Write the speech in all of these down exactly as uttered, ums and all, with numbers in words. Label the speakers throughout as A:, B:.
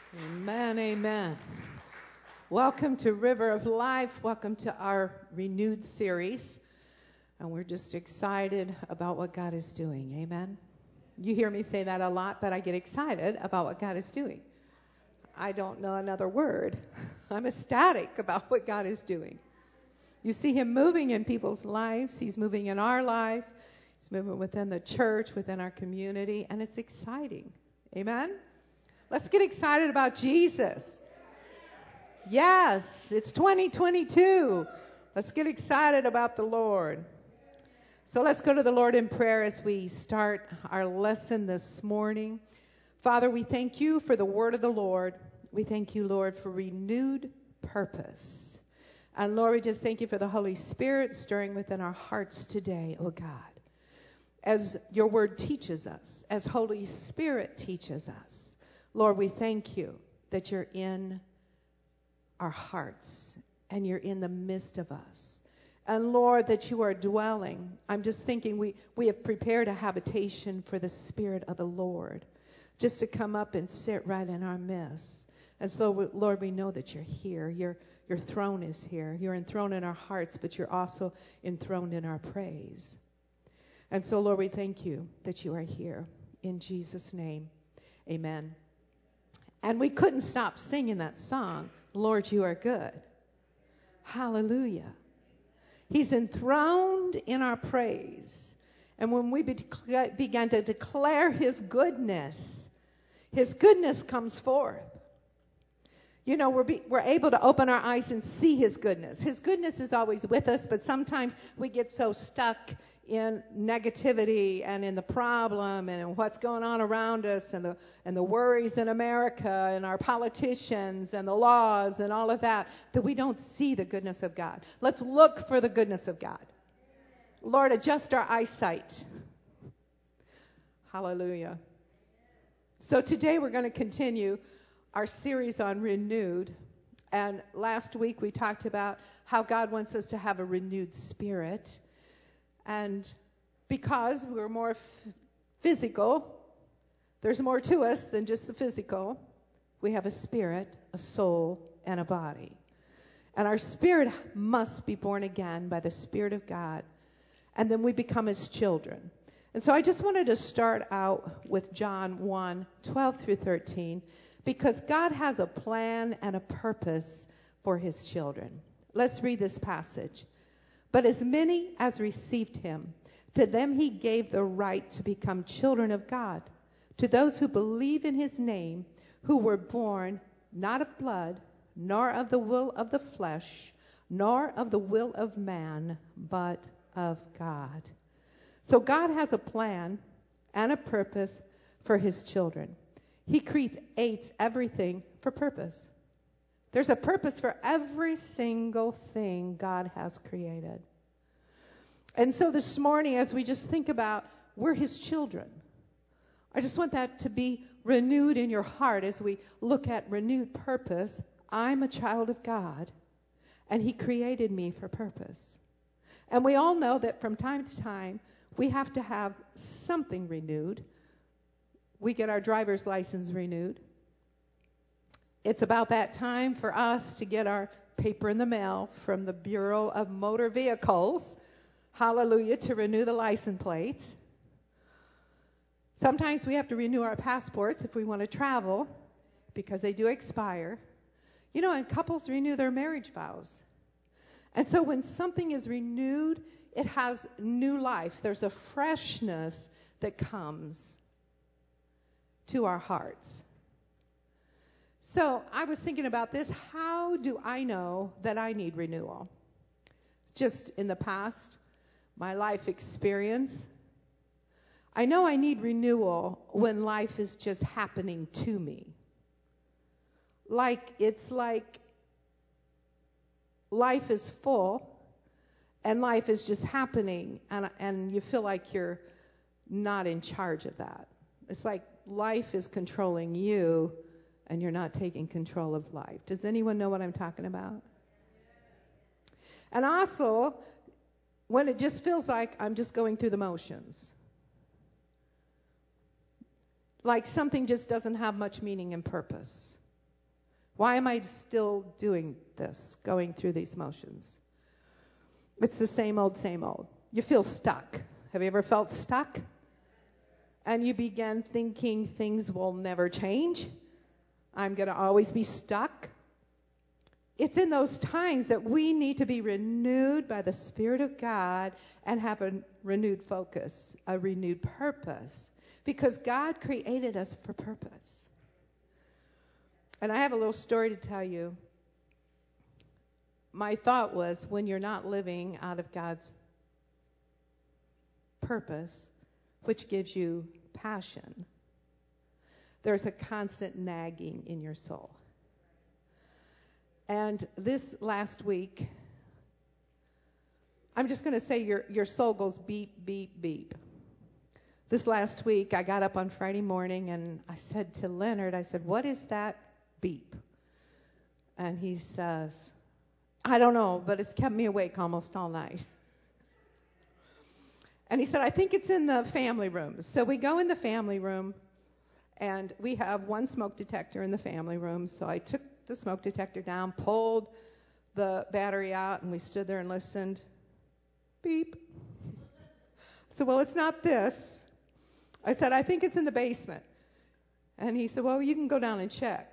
A: Amen, amen. Welcome to River of Life. Welcome to our renewed series. And we're just excited about what God is doing. Amen. You hear me say that a lot, but I get excited about what God is doing. I don't know another word. I'm ecstatic about what God is doing. You see him moving in people's lives. He's moving in our life. He's moving within the church, within our community, and it's exciting. Amen? Let's get excited about Jesus. Yes, it's twenty twenty-two. Let's get excited about the Lord. So let's go to the Lord in prayer as we start our lesson this morning. Father, we thank you for the word of the Lord. We thank you, Lord, for renewed purpose. And Lord, we just thank you for the Holy Spirit stirring within our hearts today, oh God. As your word teaches us, as Holy Spirit teaches us, Lord, we thank you that you're in our hearts and you're in the midst of us. And Lord, that you are dwelling. I'm just thinking we, we have prepared a habitation for the Spirit of the Lord just to come up and sit right in our midst. And so, Lord, we know that you're here. Your, your throne is here. You're enthroned in our hearts, but you're also enthroned in our praise. And so, Lord, we thank you that you are here. In Jesus' name, amen. And we couldn't stop singing that song, Lord, you are good. Hallelujah. He's enthroned in our praise. And when we be- began to declare his goodness, his goodness comes forth. You know, we're, be, we're able to open our eyes and see his goodness. His goodness is always with us, but sometimes we get so stuck in negativity and in the problem and in what's going on around us and the, and the worries in America and our politicians and the laws and all of that, that we don't see the goodness of God. Let's look for the goodness of God. Lord, adjust our eyesight. Hallelujah. So today we're going to continue our series on renewed. And last week we talked about how God wants us to have a renewed spirit. And because we're more f- physical, there's more to us than just the physical. We have a spirit, a soul, and a body. And our spirit must be born again by the Spirit of God. And then we become his children. And so I just wanted to start out with John one, twelve through thirteen, because God has a plan and a purpose for his children. Let's read this passage. But as many as received him, to them he gave the right to become children of God, to those who believe in his name, who were born not of blood, nor of the will of the flesh, nor of the will of man, but of God. So God has a plan and a purpose for his children. He creates everything for purpose. There's a purpose for every single thing God has created. And so this morning, as we just think about we're his children, I just want that to be renewed in your heart as we look at renewed purpose. I'm a child of God, and he created me for purpose. And we all know that from time to time, we have to have something renewed. We get our driver's license renewed. It's about that time for us to get our paper in the mail from the Bureau of Motor Vehicles, hallelujah, to renew the license plates. Sometimes we have to renew our passports if we want to travel because they do expire. You know, and couples renew their marriage vows. And so when something is renewed, it has new life. There's a freshness that comes to our hearts. So I was thinking about this. How do I know that I need renewal? Just in the past, my life experience. I know I need renewal when life is just happening to me. Like, it's like life is full and life is just happening, and, and you feel like you're not in charge of that. It's like life is controlling you, and you're not taking control of life. Does anyone know what I'm talking about? And also, when it just feels like I'm just going through the motions. Like something just doesn't have much meaning and purpose. Why am I still doing this, going through these motions? It's the same old, same old. You feel stuck. Have you ever felt stuck? And you begin thinking things will never change. I'm going to always be stuck. It's in those times that we need to be renewed by the Spirit of God and have a renewed focus, a renewed purpose, because God created us for purpose. And I have a little story to tell you. My thought was, when you're not living out of God's purpose, which gives you passion, there's a constant nagging in your soul. And this last week, I'm just going to say your, your soul goes beep, beep, beep. This last week, I got up on Friday morning and I said to Leonard, I said, what is that beep? And he says, I don't know, but it's kept me awake almost all night. And he said, I think it's in the family room. So we go in the family room, and we have one smoke detector in the family room. So I took the smoke detector down, pulled the battery out, and we stood there and listened. Beep. So, well, it's not this. I said, I think it's in the basement. And he said, well, you can go down and check.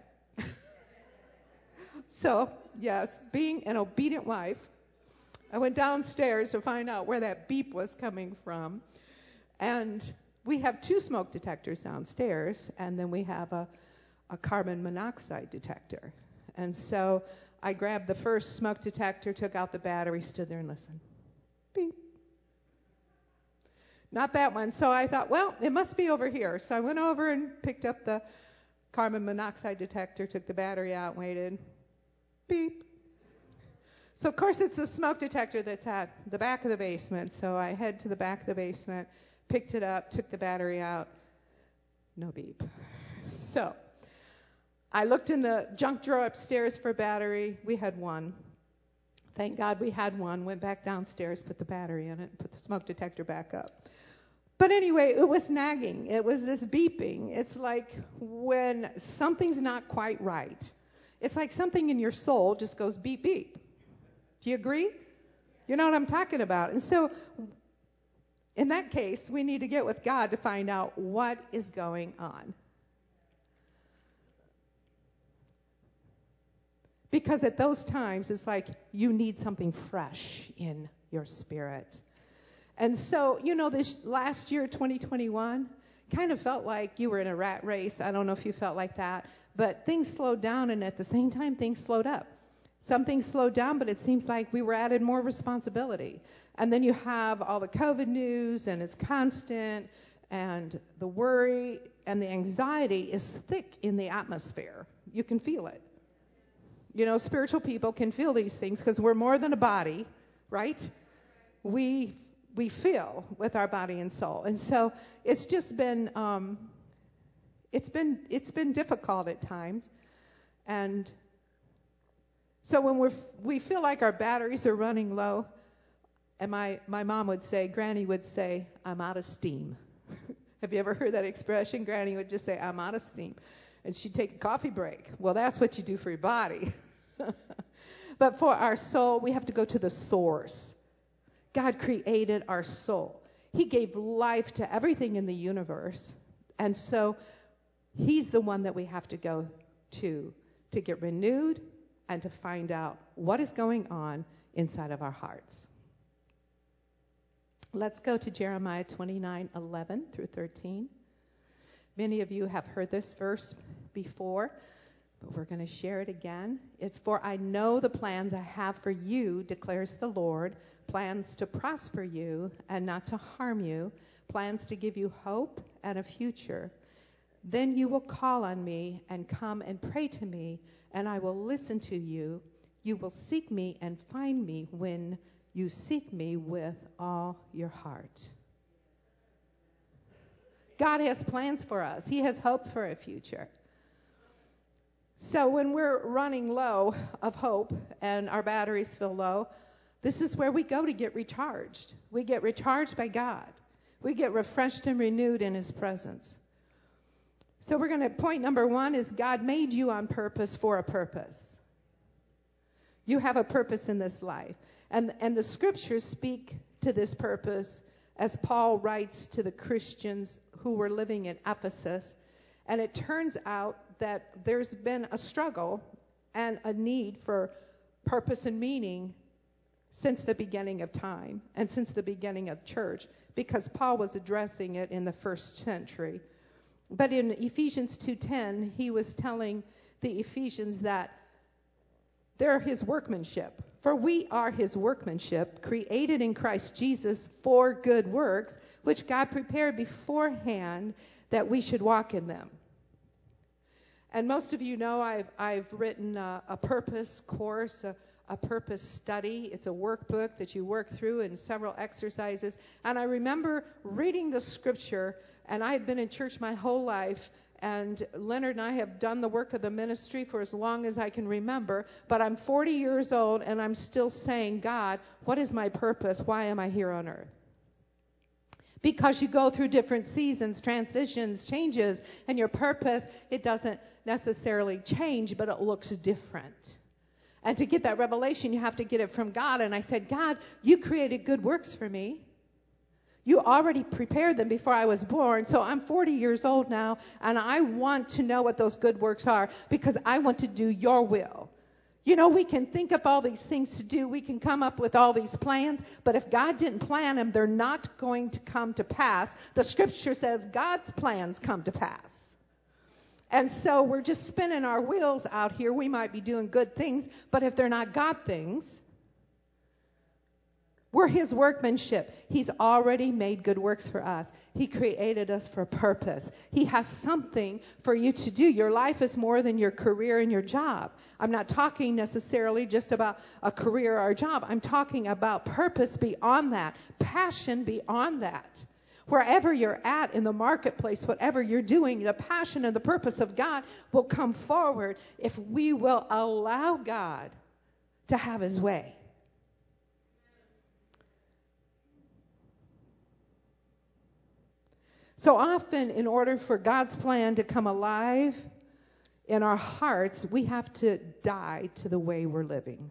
A: So, yes, being an obedient wife, I went downstairs to find out where that beep was coming from. And we have two smoke detectors downstairs, and then we have a, a carbon monoxide detector. And so I grabbed the first smoke detector, took out the battery, stood there and listened. Beep. Not that one. So I thought, well, it must be over here. So I went over and picked up the carbon monoxide detector, took the battery out, waited. Beep. So, of course, it's a smoke detector that's at the back of the basement. So I head to the back of the basement, picked it up, took the battery out. No beep. So I looked in the junk drawer upstairs for a battery. We had one. Thank God we had one. Went back downstairs, put the battery in it, put the smoke detector back up. But anyway, it was nagging. It was this beeping. It's like when something's not quite right. It's like something in your soul just goes beep, beep. Do you agree? You know what I'm talking about. And so in that case, we need to get with God to find out what is going on. Because at those times, it's like you need something fresh in your spirit. And so, you know, this last year, twenty twenty-one, kind of felt like you were in a rat race. I don't know if you felt like that. But things slowed down, and at the same time, things slowed up. Some things slowed down, but it seems like we were added more responsibility. And then you have all the COVID news, and it's constant, and the worry and the anxiety is thick in the atmosphere. You can feel it. You know, spiritual people can feel these things because we're more than a body, right? We we feel with our body and soul. And so it's just been um, it's been it's been difficult at times. And so when we're we feel like our batteries are running low, and my, my mom would say, Granny would say, I'm out of steam. Have you ever heard that expression? Granny would just say, I'm out of steam. And she'd take a coffee break. Well, that's what you do for your body. But for our soul, we have to go to the source. God created our soul. He gave life to everything in the universe. And so he's the one that we have to go to to get renewed and to find out what is going on inside of our hearts. Let's go to Jeremiah twenty-nine, eleven through thirteen. Many of you have heard this verse before, but we're going to share it again. It's, for I know the plans I have for you, declares the Lord, plans to prosper you and not to harm you, plans to give you hope and a future. Then you will call on me and come and pray to me, and I will listen to you. You will seek me and find me when you seek me with all your heart. God has plans for us. He has hope for a future. So when we're running low of hope and our batteries feel low, this is where we go to get recharged. We get recharged by God. We get refreshed and renewed in his presence. So we're going to, point number one is God made you on purpose for a purpose. You have a purpose in this life. And, and the scriptures speak to this purpose as Paul writes to the Christians who were living in Ephesus. And it turns out that there's been a struggle and a need for purpose and meaning since the beginning of time and since the beginning of church, because Paul was addressing it in the first century. But in Ephesians two ten, he was telling the Ephesians that they're his workmanship. For we are his workmanship, created in Christ Jesus for good works, which God prepared beforehand that we should walk in them. And most of you know I've I've written a, a purpose course, a, a purpose study. It's a workbook that you work through in several exercises. And I remember reading the scripture, and I had been in church my whole life, and Leonard and I have done the work of the ministry for as long as I can remember, but I'm forty years old, and I'm still saying, God, what is my purpose? Why am I here on earth? Because you go through different seasons, transitions, changes, and your purpose, it doesn't necessarily change, but it looks different. And to get that revelation, you have to get it from God. And I said, God, you created good works for me. You already prepared them before I was born. So I'm forty years old now, and I want to know what those good works are because I want to do your will. You know, we can think up all these things to do. We can come up with all these plans. But if God didn't plan them, they're not going to come to pass. The scripture says God's plans come to pass. And so we're just spinning our wheels out here. We might be doing good things, but if they're not God things, we're his workmanship. He's already made good works for us. He created us for a purpose. He has something for you to do. Your life is more than your career and your job. I'm not talking necessarily just about a career or a job. I'm talking about purpose beyond that, passion beyond that. Wherever you're at in the marketplace, whatever you're doing, the passion and the purpose of God will come forward if we will allow God to have his way. So often, in order for God's plan to come alive in our hearts, we have to die to the way we're living.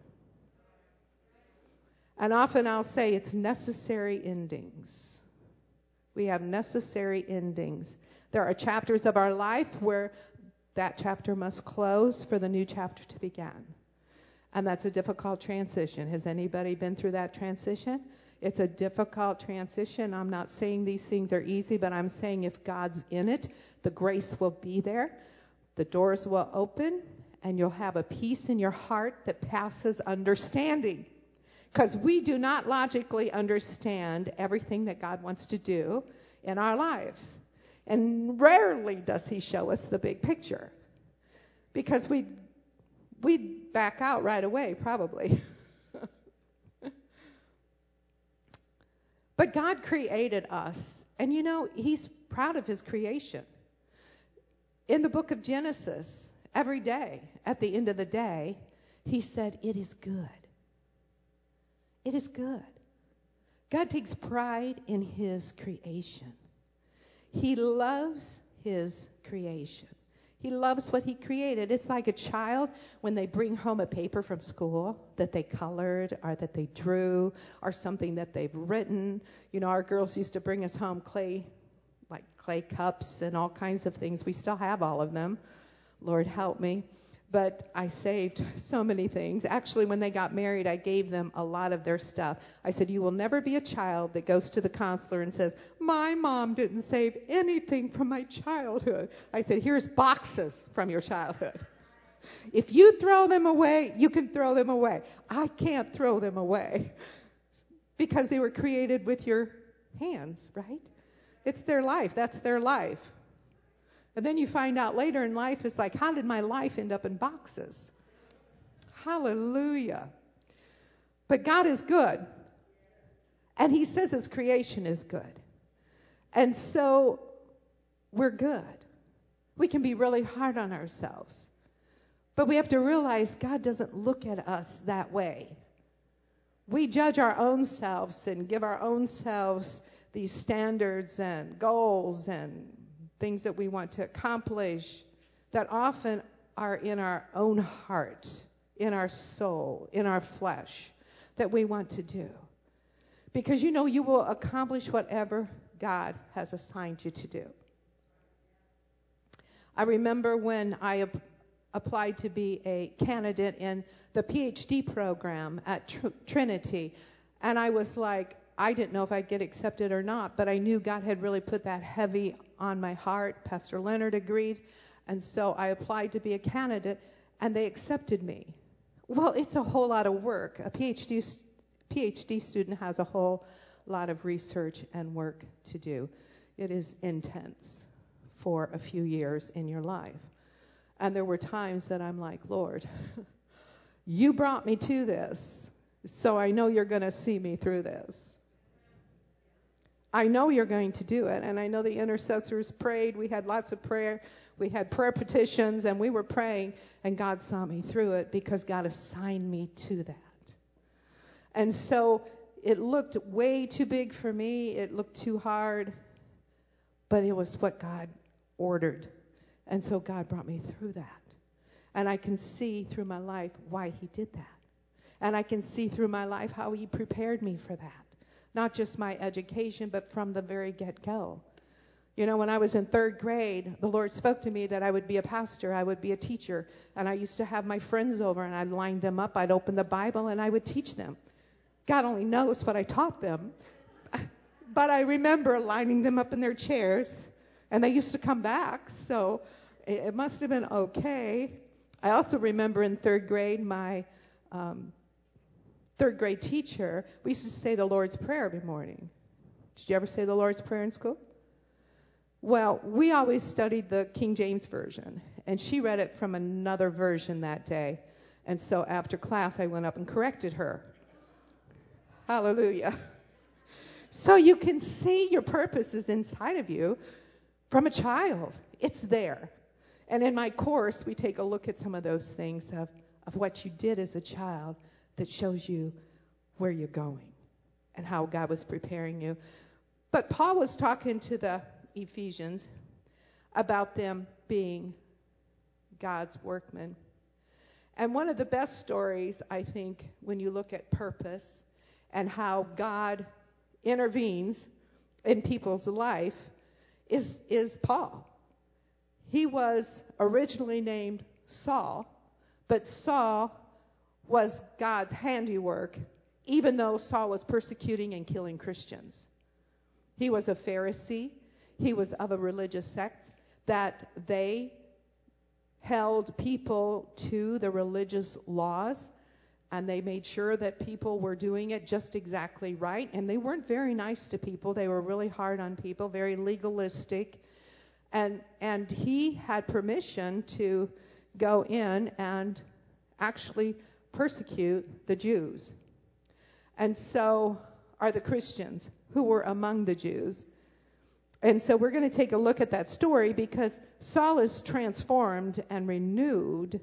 A: And often I'll say it's necessary endings. We have necessary endings. There are chapters of our life where that chapter must close for the new chapter to begin. And that's a difficult transition. Has anybody been through that transition? It's a difficult transition. I'm not saying these things are easy, but I'm saying if God's in it, the grace will be there, the doors will open, and you'll have a peace in your heart that passes understanding. Because we do not logically understand everything that God wants to do in our lives. And rarely does he show us the big picture. Because we'd, we'd back out right away, probably. But God created us. And you know, he's proud of his creation. In the book of Genesis, every day, at the end of the day, he said, it is good. It is good. God takes pride in his creation. He loves his creation. He loves what he created. It's like a child when they bring home a paper from school that they colored or that they drew or something that they've written. You know, our girls used to bring us home clay, like clay cups and all kinds of things. We still have all of them. Lord help me. But I saved so many things. Actually, when they got married, I gave them a lot of their stuff. I said, you will never be a child that goes to the counselor and says, my mom didn't save anything from my childhood. I said, here's boxes from your childhood. If you throw them away, you can throw them away. I can't throw them away because they were created with your hands, right? It's their life. That's their life. And then you find out later in life, it's like, how did my life end up in boxes? Hallelujah. But God is good. And he says his creation is good. And so we're good. We can be really hard on ourselves. But we have to realize God doesn't look at us that way. We judge our own selves and give our own selves these standards and goals and things that we want to accomplish that often are in our own heart, in our soul, in our flesh, that we want to do. Because you know you will accomplish whatever God has assigned you to do. I remember when I ap- applied to be a candidate in the P H D program at Tr- Trinity, and I was like, I didn't know if I'd get accepted or not, but I knew God had really put that heavy on my heart. Pastor Leonard agreed, and so I applied to be a candidate, and they accepted me. Well, it's a whole lot of work. A PhD, PhD student has a whole lot of research and work to do. It is intense for a few years in your life. And there were times that I'm like, Lord, you brought me to this, so I know you're going to see me through this. I know you're going to do it. And I know the intercessors prayed. We had lots of prayer. We had prayer petitions, and we were praying, and God saw me through it because God assigned me to that. And so it looked way too big for me. It looked too hard, but it was what God ordered. And so God brought me through that. And I can see through my life why he did that. And I can see through my life how he prepared me for that. Not just my education, but from the very get-go. You know, when I was in third grade, the Lord spoke to me that I would be a pastor, I would be a teacher. And I used to have my friends over, and I'd line them up, I'd open the Bible, and I would teach them. God only knows what I taught them. But I remember lining them up in their chairs, and they used to come back, so it must have been okay. I also remember in third grade, my um, third grade teacher, we used to say the Lord's Prayer every morning. Did you ever say the Lord's Prayer in school? Well, we always studied the King James Version, and she read it from another version that day. And so after class, I went up and corrected her. Hallelujah. So you can see your purpose is inside of you from a child. It's there. And in my course, we take a look at some of those things of, of what you did as a child that shows you where you're going and how God was preparing you. But Paul was talking to the Ephesians about them being God's workmen. And one of the best stories, I think, when you look at purpose and how God intervenes in people's life, is, is Paul. He was originally named Saul, but Saul was God's handiwork, even though Saul was persecuting and killing Christians. He was a Pharisee. He was of a religious sect that they held people to the religious laws, and they made sure that people were doing it just exactly right. And they weren't very nice to people. They were really hard on people, very legalistic. And and he had permission to go in and actually persecute the Jews. And so are the Christians who were among the Jews. And so we're going to take a look at that story because Saul is transformed and renewed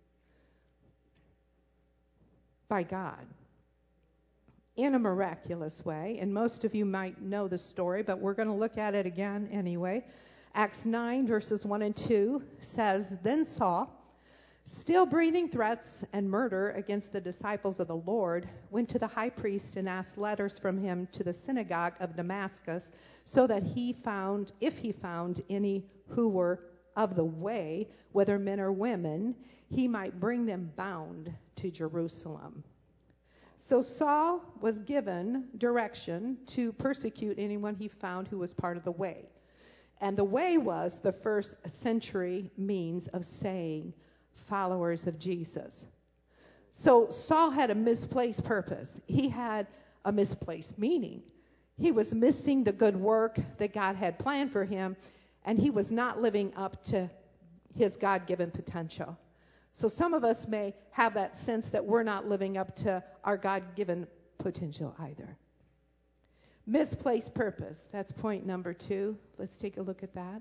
A: by God in a miraculous way. And most of you might know the story, but we're going to look at it again anyway. Acts nine, verses one and two says, Then Saul, still breathing threats and murder against the disciples of the Lord, went to the high priest and asked letters from him to the synagogue of Damascus, so that he found, if he found any who were of the way, whether men or women, he might bring them bound to Jerusalem. So Saul was given direction to persecute anyone he found who was part of the way. And the way was the first century means of saying followers of Jesus. So Saul had a misplaced purpose. He had a misplaced meaning. He was missing the good work that God had planned for him, and he was not living up to his God-given potential. So some of us may have that sense that we're not living up to our God-given potential either. Misplaced purpose. That's point number two. Let's take a look at that.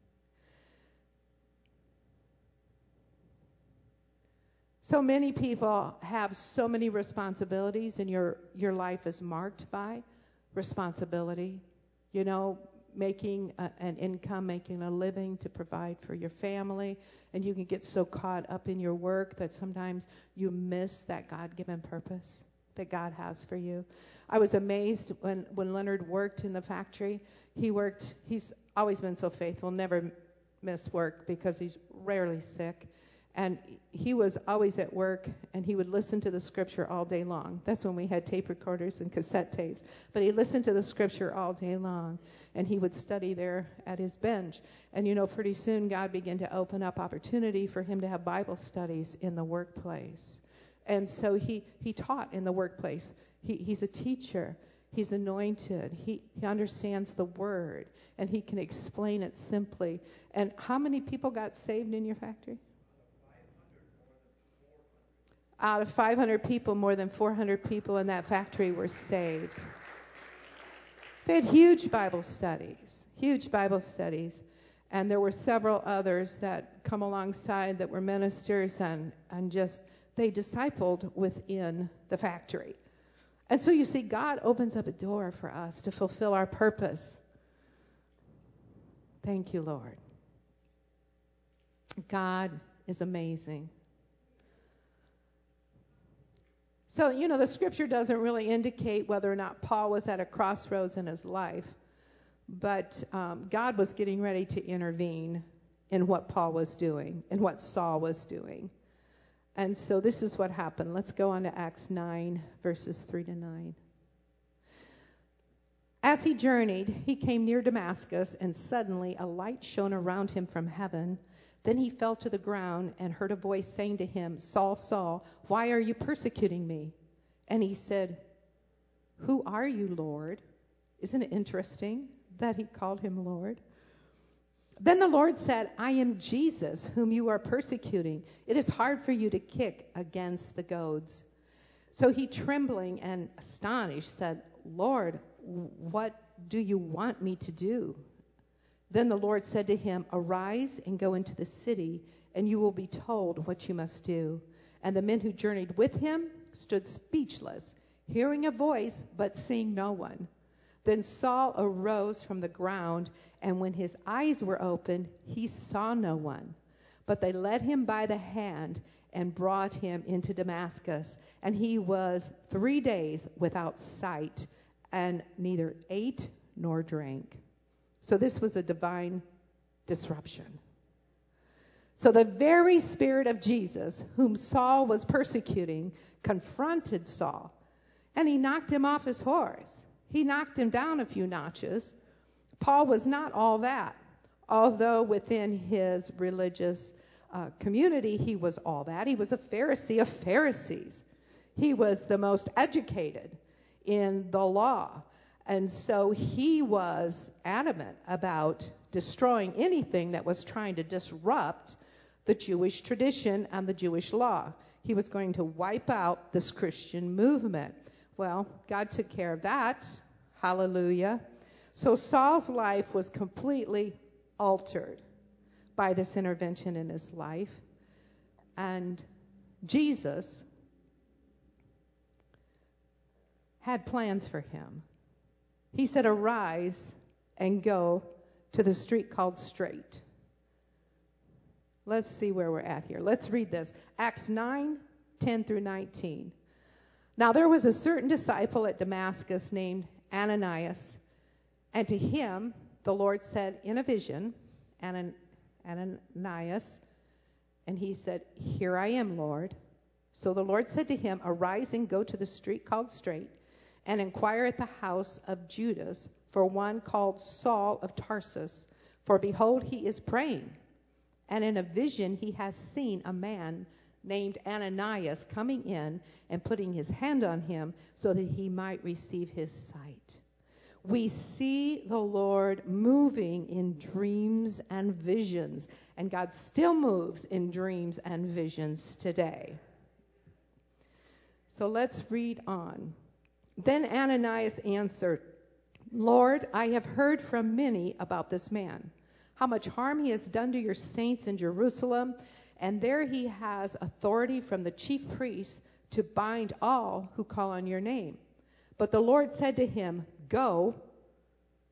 A: So many people have so many responsibilities, and your, your life is marked by responsibility. You know, making a, an income, making a living to provide for your family, and you can get so caught up in your work that sometimes you miss that God-given purpose that God has for you. I was amazed when, when Leonard worked in the factory. He worked, he's always been so faithful, never missed work because he's rarely sick. And he was always at work, and he would listen to the scripture all day long. That's when we had tape recorders and cassette tapes. But he listened to the scripture all day long, and he would study there at his bench. And, you know, pretty soon God began to open up opportunity for him to have Bible studies in the workplace. And so he, he taught in the workplace. He, he's a teacher. He's anointed. He, he understands the word, and he can explain it simply. And how many people got saved in your factory? Out of five hundred people, more than four hundred people in that factory were saved. They had huge Bible studies, huge Bible studies. And there were several others that come alongside that were ministers, and, and just, they discipled within the factory. And so you see, God opens up a door for us to fulfill our purpose. Thank you, Lord. God is amazing. So, you know, the scripture doesn't really indicate whether or not Paul was at a crossroads in his life, but um, God was getting ready to intervene in what Paul was doing and what Saul was doing. And so this is what happened. Let's go on to Acts nine, verses three to nine. As he journeyed, he came near Damascus, and suddenly a light shone around him from heaven. Then he fell to the ground and heard a voice saying to him, Saul, Saul, why are you persecuting me? And he said, Who are you, Lord? Isn't it interesting that he called him Lord? Then the Lord said, I am Jesus, whom you are persecuting. It is hard for you to kick against the goads. So he, trembling and astonished, said, Lord, what do you want me to do? Then the Lord said to him, Arise and go into the city, and you will be told what you must do. And the men who journeyed with him stood speechless, hearing a voice, but seeing no one. Then Saul arose from the ground, and when his eyes were opened, he saw no one. But they led him by the hand and brought him into Damascus. And he was three days without sight, and neither ate nor drank. So this was a divine disruption. So the very Spirit of Jesus, whom Saul was persecuting, confronted Saul, and he knocked him off his horse. He knocked him down a few notches. Paul was not all that, although within his religious uh, community he was all that. He was a Pharisee of Pharisees. He was the most educated in the law. And so he was adamant about destroying anything that was trying to disrupt the Jewish tradition and the Jewish law. He was going to wipe out this Christian movement. Well, God took care of that. Hallelujah. So Saul's life was completely altered by this intervention in his life. And Jesus had plans for him. He said, Arise and go to the street called Straight. Let's see where we're at here. Let's read this. Acts nine, ten through nineteen. Now there was a certain disciple at Damascus named Ananias, and to him the Lord said in a vision, Anan- Ananias, and he said, Here I am, Lord. So the Lord said to him, Arise and go to the street called Straight, and inquire at the house of Judas for one called Saul of Tarsus. For behold, he is praying. And in a vision he has seen a man named Ananias coming in and putting his hand on him so that he might receive his sight. We see the Lord moving in dreams and visions, and God still moves in dreams and visions today. So let's read on. Then Ananias answered, Lord, I have heard from many about this man, how much harm he has done to your saints in Jerusalem, and there he has authority from the chief priests to bind all who call on your name. But the Lord said to him, Go,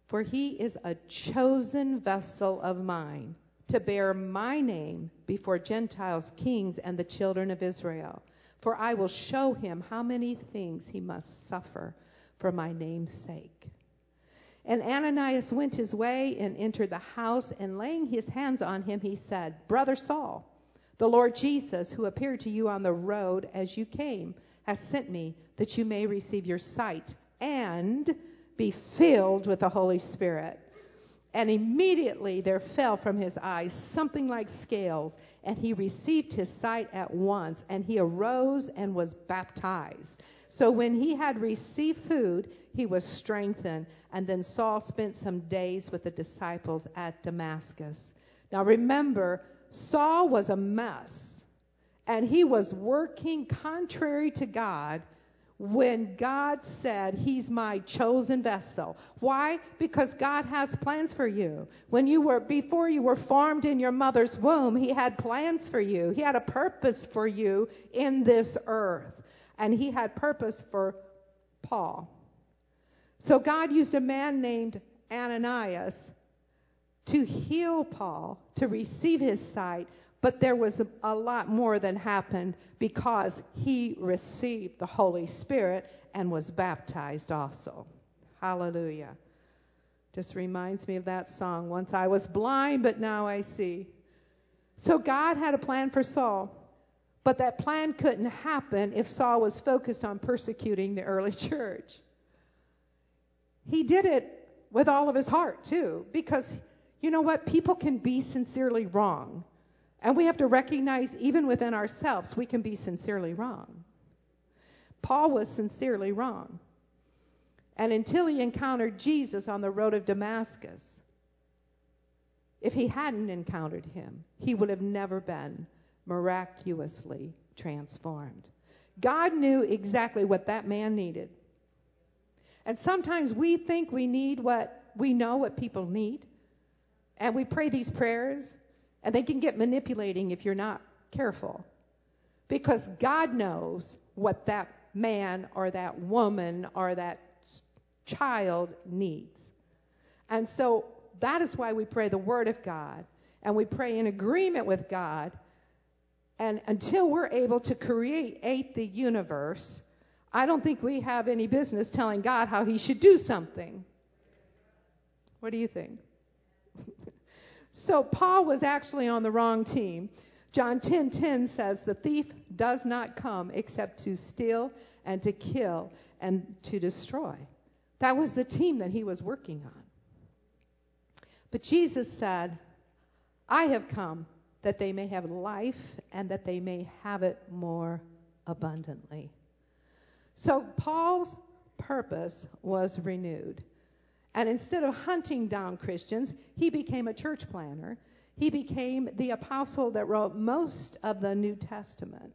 A: For he is a chosen vessel of mine to bear my name before Gentiles, kings, and the children of Israel. For I will show him how many things he must suffer for my name's sake. And Ananias went his way and entered the house, and laying his hands on him, he said, Brother Saul, the Lord Jesus, who appeared to you on the road as you came, has sent me that you may receive your sight and be filled with the Holy Spirit. And immediately there fell from his eyes something like scales, and he received his sight at once, and he arose and was baptized. So when he had received food, he was strengthened. And then Saul spent some days with the disciples at Damascus. Now remember, Saul was a mess, and he was working contrary to God when God said, he's my chosen vessel. Why? Because God has plans for you. When you were, before you were formed in your mother's womb, he had plans for you. He had a purpose for you in this earth. And he had purpose for Paul. So God used a man named Ananias to heal Paul, to receive his sight. But there was a, a lot more that happened because he received the Holy Spirit and was baptized also. Hallelujah. Just reminds me of that song, once I was blind, but now I see. So God had a plan for Saul, but that plan couldn't happen if Saul was focused on persecuting the early church. He did it with all of his heart, too, because you know what? People can be sincerely wrong. And we have to recognize, even within ourselves, we can be sincerely wrong. Paul was sincerely wrong. And until he encountered Jesus on the road of Damascus, if he hadn't encountered him, he would have never been miraculously transformed. God knew exactly what that man needed. And sometimes we think we need what we know what people need. And we pray these prayers. And they can get manipulating if you're not careful. Because God knows what that man or that woman or that child needs. And so that is why we pray the Word of God. And we pray in agreement with God. And until we're able to create the universe, I don't think we have any business telling God how he should do something. What do you think? So Paul was actually on the wrong team. John ten ten says, the thief does not come except to steal and to kill and to destroy. That was the team that he was working on. But Jesus said, I have come that they may have life and that they may have it more abundantly. So Paul's purpose was renewed. And instead of hunting down Christians, he became a church planner. He became the apostle that wrote most of the New Testament.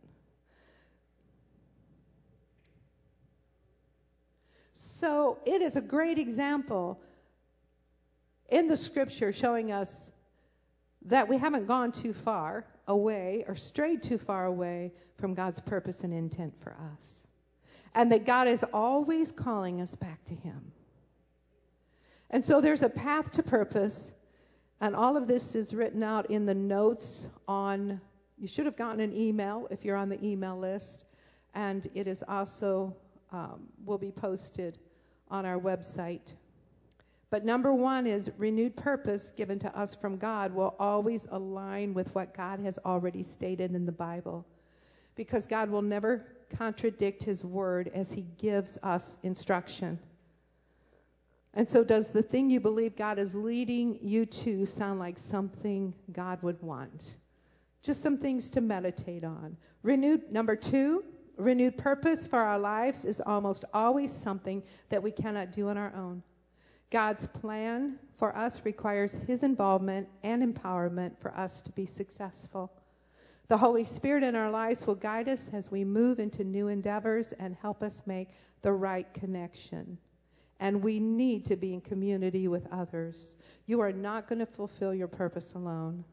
A: So it is a great example in the scripture showing us that we haven't gone too far away or strayed too far away from God's purpose and intent for us. And that God is always calling us back to him. And so there's a path to purpose, and all of this is written out in the notes on, you should have gotten an email if you're on the email list, and it is also, um, will be posted on our website. But number one is renewed purpose given to us from God will always align with what God has already stated in the Bible, because God will never contradict his word as he gives us instruction. And so does the thing you believe God is leading you to sound like something God would want? Just some things to meditate on. Renewed, number two, renewed purpose for our lives is almost always something that we cannot do on our own. God's plan for us requires his involvement and empowerment for us to be successful. The Holy Spirit in our lives will guide us as we move into new endeavors and help us make the right connection. And we need to be in community with others. You are not going to fulfill your purpose alone.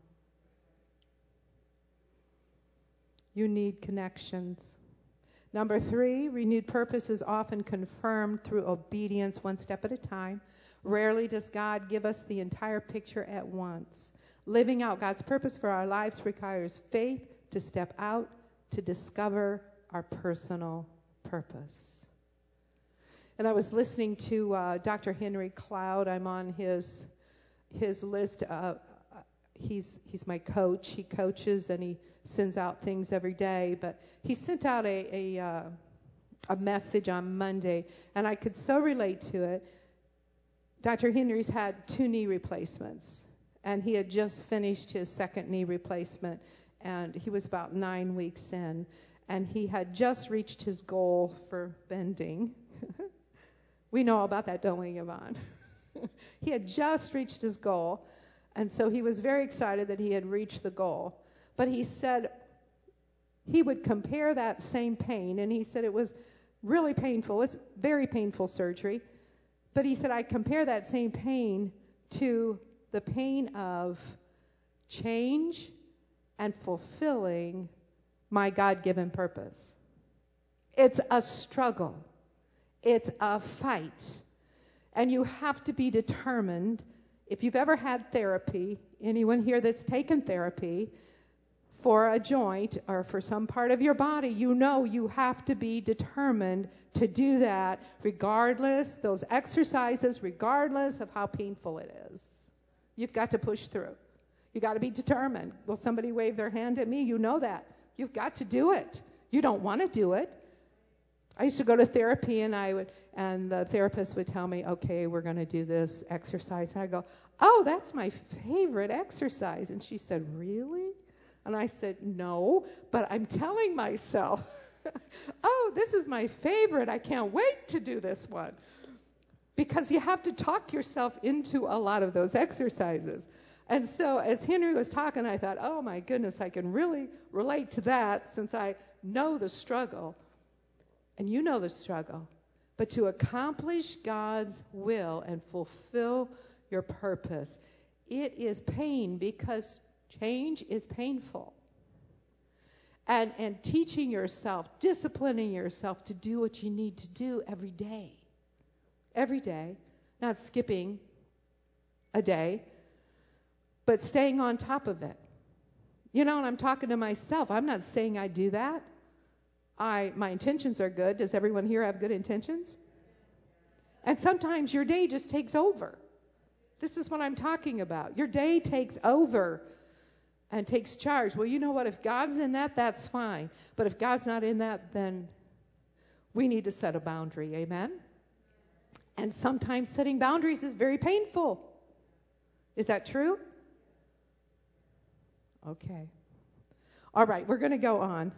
A: You need connections. Number three, renewed purpose is often confirmed through obedience one step at a time. Rarely does God give us the entire picture at once. Living out God's purpose for our lives requires faith to step out to discover our personal purpose. And I was listening to uh, Doctor Henry Cloud. I'm on his his list. Uh, he's he's my coach. He coaches and he sends out things every day. But he sent out a a, uh, a message on Monday, and I could so relate to it. Doctor Henry's had two knee replacements, and he had just finished his second knee replacement, and he was about nine weeks in, and he had just reached his goal for bending. We know all about that, don't we, Yvonne? He had just reached his goal, and so he was very excited that he had reached the goal. But he said he would compare that same pain, and he said it was really painful. It's very painful surgery. But he said, I compare that same pain to the pain of change and fulfilling my God-given purpose. It's a struggle. It's a fight. And you have to be determined. If you've ever had therapy, anyone here that's taken therapy for a joint or for some part of your body, you know you have to be determined to do that regardless, those exercises, regardless of how painful it is. You've got to push through. You've got to be determined. Will somebody wave their hand at me? You know that. You've got to do it. You don't want to do it. I used to go to therapy, and I would, and the therapist would tell me, okay, we're going to do this exercise. And I go, oh, that's my favorite exercise. And she said, really? And I said, no, but I'm telling myself, oh, this is my favorite. I can't wait to do this one. Because you have to talk yourself into a lot of those exercises. And so as Henry was talking, I thought, oh, my goodness, I can really relate to that since I know the struggle. And you know the struggle. But to accomplish God's will and fulfill your purpose, it is pain because change is painful. And, and teaching yourself, disciplining yourself to do what you need to do every day. Every day. Not skipping a day, but staying on top of it. You know, and I'm talking to myself. I'm not saying I do that. I, my intentions are good. Does everyone here have good intentions? And sometimes your day just takes over. This is what I'm talking about. Your day takes over and takes charge. Well, you know what? If God's in that, that's fine. But if God's not in that, then we need to set a boundary. Amen? And sometimes setting boundaries is very painful. Is that true? Okay. All right, we're going to go on.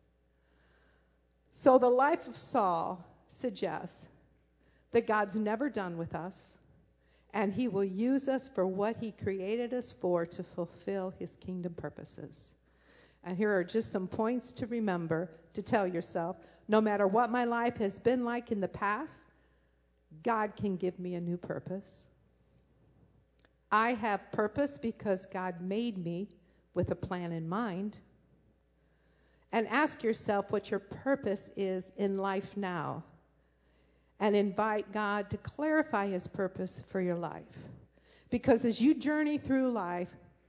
A: So the life of Saul suggests that God's never done with us, and he will use us for what he created us for to fulfill his kingdom purposes. And here are just some points to remember, to tell yourself, no matter what my life has been like in the past, God can give me a new purpose. I have purpose because God made me with a plan in mind. And ask yourself what your purpose is in life now. And invite God to clarify his purpose for your life. Because as you journey through life,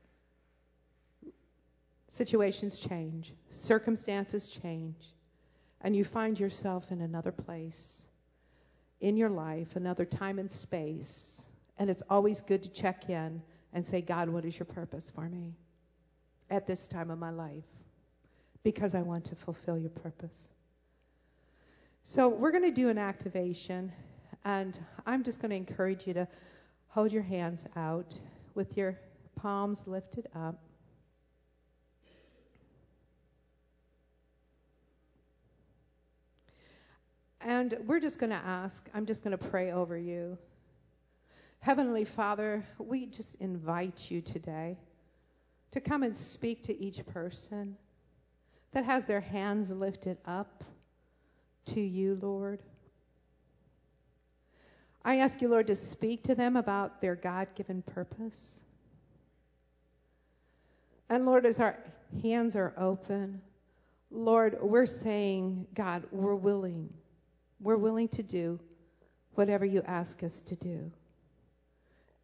A: situations change, circumstances change, and you find yourself in another place in your life, another time and space. And it's always good to check in and say, God, what is your purpose for me at this time of my life? Because I want to fulfill your purpose. So we're going to do an activation, and I'm just going to encourage you to hold your hands out with your palms lifted up. And we're just going to ask, I'm just going to pray over you. Heavenly Father, we just invite you today to come and speak to each person that has their hands lifted up to you, Lord. I ask you, Lord, to speak to them about their God-given purpose. And Lord, as our hands are open, Lord, we're saying, God, we're willing. We're willing to do whatever you ask us to do.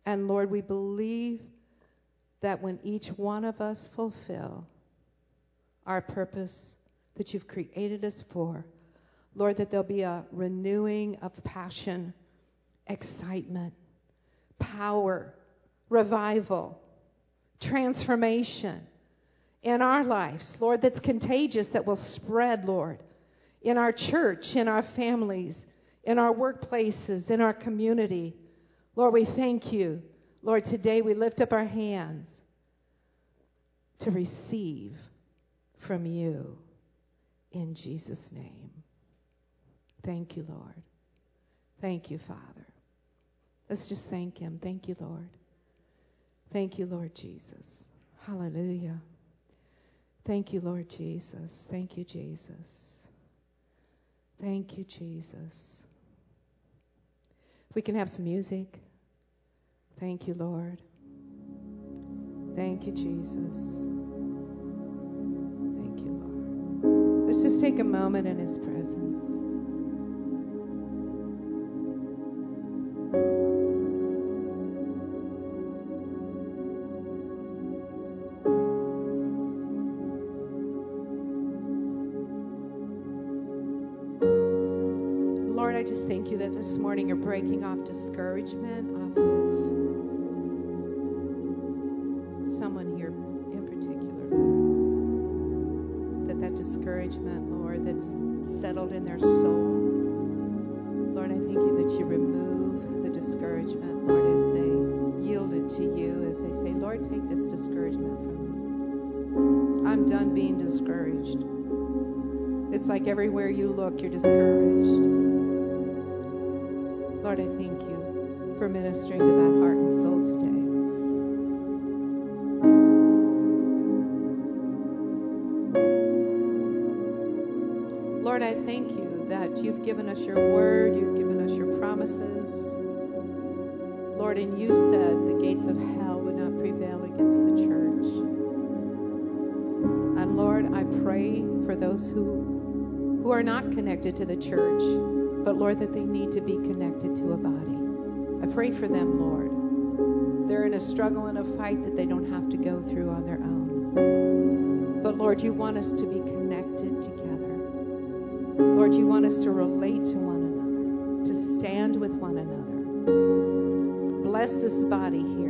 A: And Lord, we believe that when each one of us fulfill our purpose that you've created us for, Lord, that there'll be a renewing of passion, excitement, power, revival, transformation in our lives, Lord, that's contagious, that will spread, Lord, in our church, in our families, in our workplaces, in our community. Lord, we thank you. Lord, today we lift up our hands to receive from you in Jesus' name. Thank you, Lord. Thank you, Father. Let's just thank him. Thank you, Lord. Thank you, Lord Jesus. Hallelujah. Thank you, Lord Jesus. Thank you, Jesus. Thank you, Jesus. If we can have some music. Thank you, Lord. Thank you, Jesus. Thank you, Lord. Let's just take a moment in his presence. Lord, I just thank you that this morning you're breaking off discouragement off of someone here in particular, Lord. That that discouragement, Lord, that's settled in their soul. Lord, I thank you that you remove the discouragement, Lord, as they yield it to you, as they say, Lord, take this discouragement from me. I'm done being discouraged. It's like everywhere you look, you're discouraged. Lord, I thank you for ministering to that heart and soul today. Lord, I thank you that you've given us your word, you've given us your promises. Lord, and you said the gates of hell would not prevail against the church. And Lord, I pray for those who, who are not connected to the church, but Lord, that they need to be connected to a body. I pray for them, Lord. They're in a struggle and a fight that they don't have to go through on their own. But Lord, you want us to be connected together. Lord, you want us to relate to one another, to stand with one another. Bless this body here.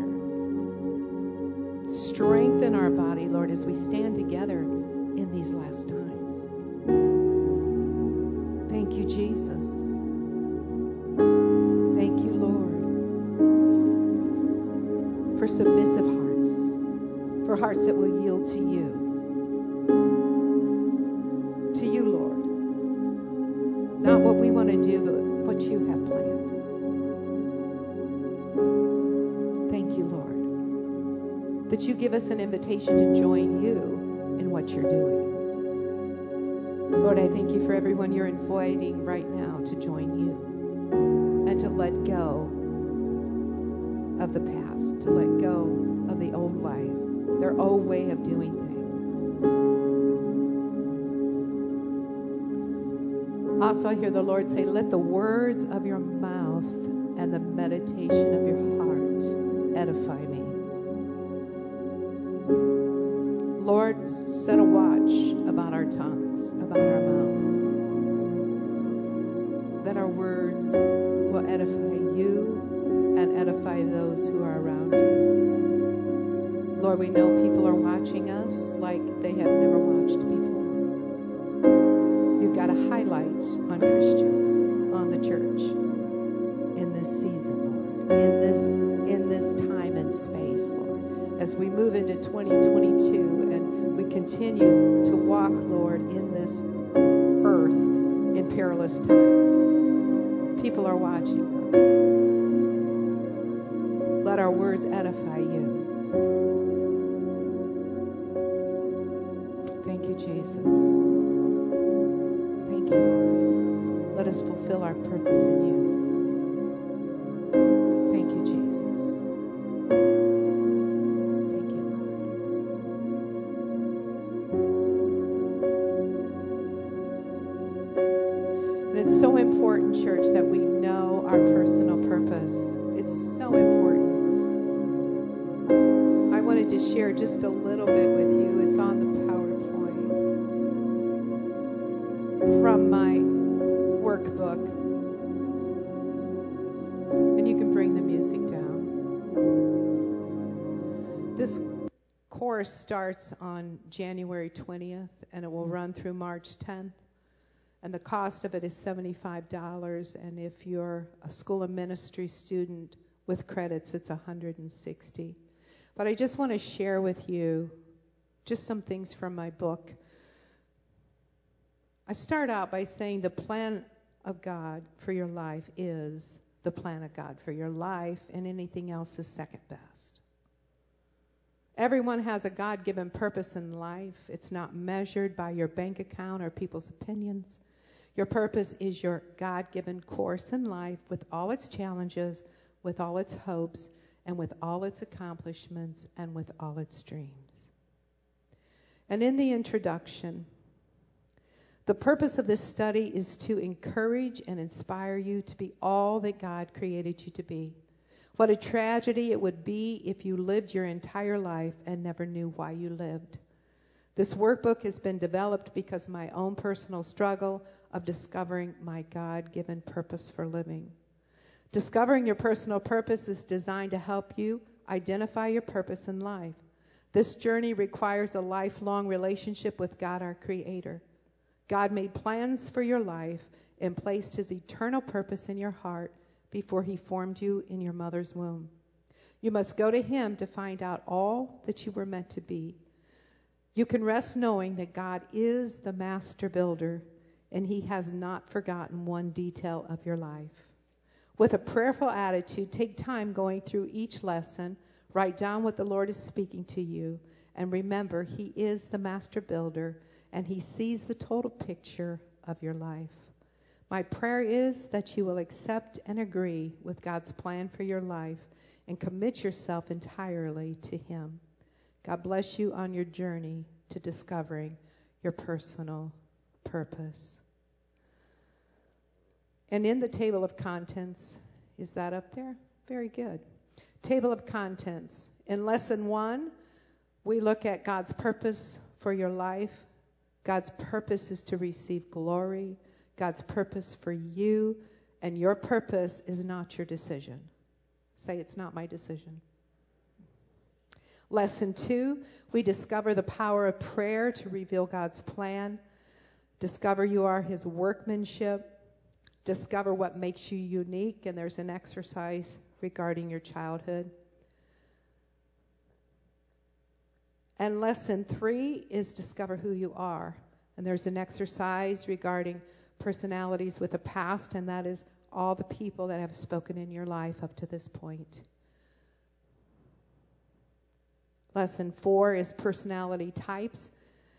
A: Strengthen our body, Lord, as we stand together in these last times. Thank you, Jesus. Thank you, Lord, for submissive hearts, for hearts that will yield to you. To you, Lord. Not what we want to do, but what you have planned. Thank you, Lord, that you give us an invitation to join you in what you're doing. Lord, I thank you for everyone you're inviting right now to join you and to let go of the past, to let go of the old life, their old way of doing things. Also, I hear the Lord say, let the words of your mouth and the meditation of your heart edify me. Lord, set a watch about our tongues, about our mouths, that our words will edify you and edify those who are around us. Lord, we know people are watching us like they have never watched before. You've got a highlight on Christians, on the church, in this season, Lord, in this, in this time and space, Lord, as we move into twenty twenty-two and we continue to walk, Lord, in this earth in perilous times. People are watching us. Let our words edify you. Thank you, Jesus. Thank you, Lord. Let us fulfill our purpose in you. Thank you, Jesus. Thank you, Lord. And it's so important, church, that we know our personal purpose. It's so important. to share just a little bit with you. It's on the PowerPoint from my workbook. And you can bring the music down. This course starts on January twentieth, and it will run through March tenth. And the cost of it is seventy-five dollars. And if you're a School of Ministry student with credits, it's one hundred sixty dollars. But I just want to share with you just some things from my book. I start out by saying the plan of God for your life is the plan of God for your life, and anything else is second best. Everyone has a God-given purpose in life. It's not measured by your bank account or people's opinions. Your purpose is your God-given course in life with all its challenges, with all its hopes, and with all its accomplishments, and with all its dreams. And in the introduction, the purpose of this study is to encourage and inspire you to be all that God created you to be. What a tragedy it would be if you lived your entire life and never knew why you lived. This workbook has been developed because of my own personal struggle of discovering my God-given purpose for living. Discovering your personal purpose is designed to help you identify your purpose in life. This journey requires a lifelong relationship with God, our Creator. God made plans for your life and placed His eternal purpose in your heart before He formed you in your mother's womb. You must go to Him to find out all that you were meant to be. You can rest knowing that God is the master builder, and He has not forgotten one detail of your life. With a prayerful attitude, take time going through each lesson, write down what the Lord is speaking to you, and remember He is the master builder, and He sees the total picture of your life. My prayer is that you will accept and agree with God's plan for your life and commit yourself entirely to Him. God bless you on your journey to discovering your personal purpose. And in the table of contents, is that up there? Very good. Table of contents. In lesson one, we look at God's purpose for your life. God's purpose is to receive glory. God's purpose for you, and your purpose is not your decision. Say, it's not my decision. Lesson two, we discover the power of prayer to reveal God's plan. Discover you are His workmanship. Discover what makes you unique, and there's an exercise regarding your childhood. And lesson three is discover who you are. And there's an exercise regarding personalities with a past, and that is all the people that have spoken in your life up to this point. Lesson four is personality types.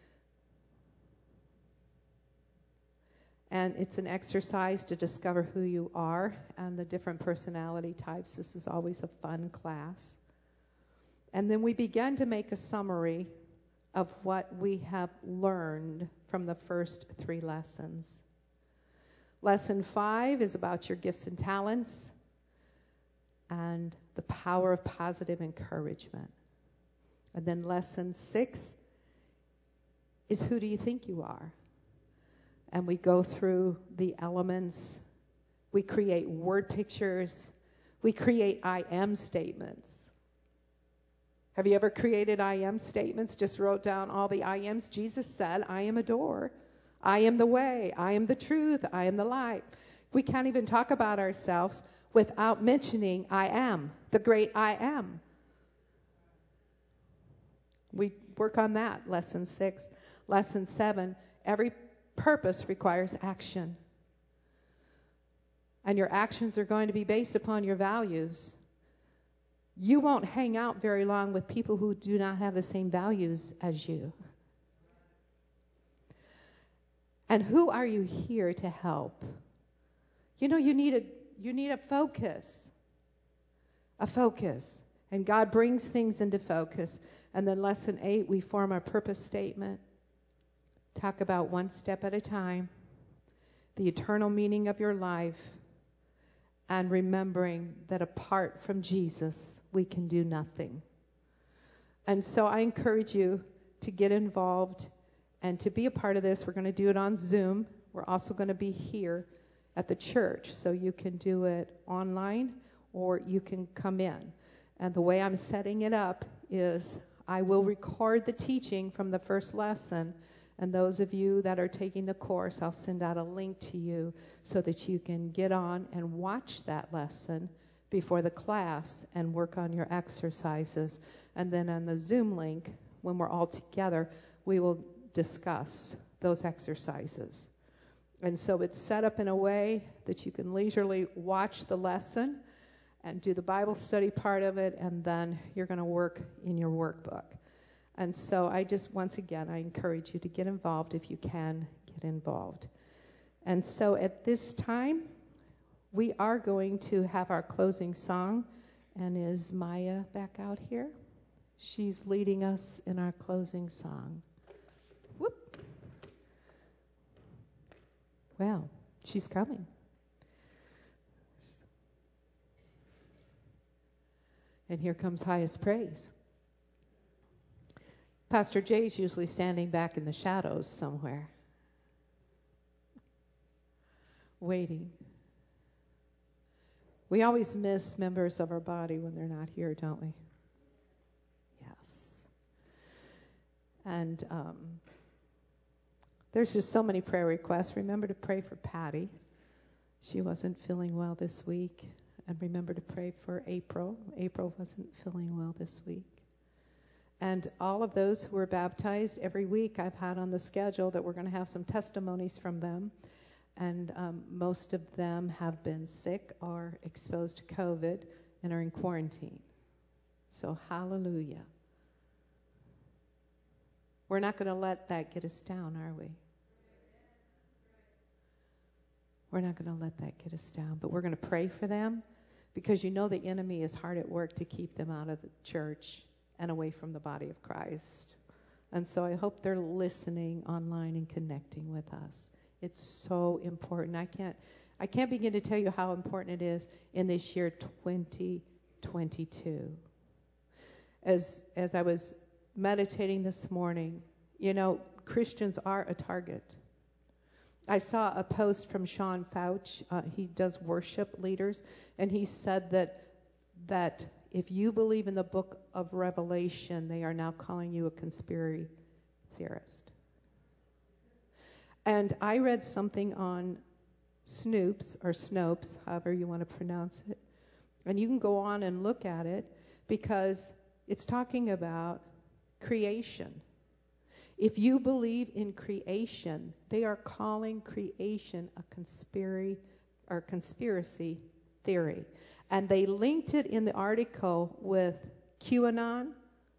A: And it's an exercise to discover who you are and the different personality types. This is always a fun class. And then we begin to make a summary of what we have learned from the first three lessons. Lesson five is about your gifts and talents and the power of positive encouragement. And then lesson six is who do you think you are? And we go through the elements. We create word pictures. We create I am statements. Have you ever created I am statements? Just wrote down all the I ams. Jesus said, I am a door. I am the way. I am the truth. I am the light. We can't even talk about ourselves without mentioning I am, the great I am. We work on that, lesson six. Lesson seven, every purpose requires action. And your actions are going to be based upon your values. You won't hang out very long with people who do not have the same values as you. And who are you here to help? You know, you need a you need a focus. A focus. And God brings things into focus. And then lesson eight, we form our purpose statement. Talk about one step at a time. The eternal meaning of your life. And remembering that apart from Jesus, we can do nothing. And so I encourage you to get involved and to be a part of this. We're going to do it on Zoom. We're also going to be here at the church, so you can do it online or you can come in. And the way I'm setting it up is I will record the teaching from the first lesson, and those of you that are taking the course, I'll send out a link to you so that you can get on and watch that lesson before the class and work on your exercises. And then on the Zoom link, when we're all together, we will discuss those exercises. And so it's set up in a way that you can leisurely watch the lesson and do the Bible study part of it, and then you're going to work in your workbook. And so I just, once again, I encourage you to get involved if you can get involved. And so at this time, we are going to have our closing song. And is Maya back out here? She's leading us in our closing song. Whoop. Well, she's coming. And here comes Highest Praise. Pastor Jay's usually standing back in the shadows somewhere, waiting. We always miss members of our body when they're not here, don't we? Yes. And um, there's just so many prayer requests. Remember to pray for Patty. She wasn't feeling well this week. And remember to pray for April. April wasn't feeling well this week. And all of those who were baptized, every week I've had on the schedule that we're going to have some testimonies from them. And um, most of them have been sick or exposed to COVID and are in quarantine. So hallelujah. We're not going to let that get us down, are we? We're not going to let that get us down. But we're going to pray for them, because you know the enemy is hard at work to keep them out of the church and away from the body of Christ. And so I hope they're listening online and connecting with us. It's so important. I can't I can't begin to tell you how important it is in this year twenty twenty-two. As as I was meditating this morning, you know, Christians are a target. I saw a post from Sean Fauch. Uh, he does worship leaders, and he said that that if you believe in the book of Revelation, they are now calling you a conspiracy theorist. And I read something on Snoops, or Snopes, however you want to pronounce it. And you can go on and look at it, because it's talking about creation. If you believe in creation, they are calling creation a conspiracy or conspiracy theory. And they linked it in the article with QAnon,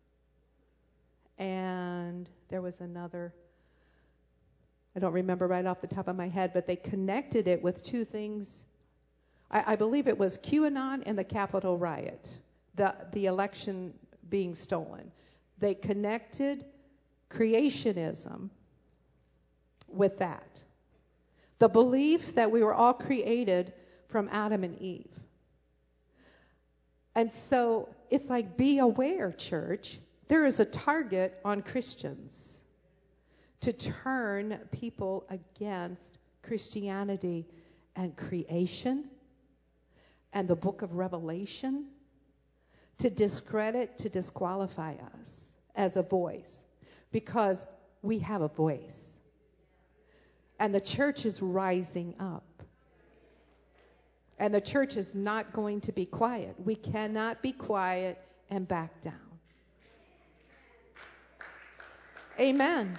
A: and there was another, I don't remember right off the top of my head, but they connected it with two things. I, I believe it was QAnon and the Capitol riot, the, the election being stolen. They connected creationism with that. The belief that we were all created from Adam and Eve. And so it's like, be aware, church. There is a target on Christians to turn people against Christianity and creation and the book of Revelation, to discredit, to disqualify us as a voice, because we have a voice. And the church is rising up. And the church is not going to be quiet. We cannot be quiet and back down. Amen.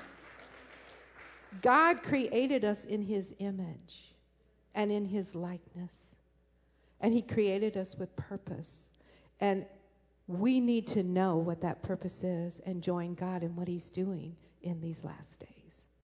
A: God created us in his image and in his likeness. And he created us with purpose. And we need to know what that purpose is and join God in what he's doing in these last days.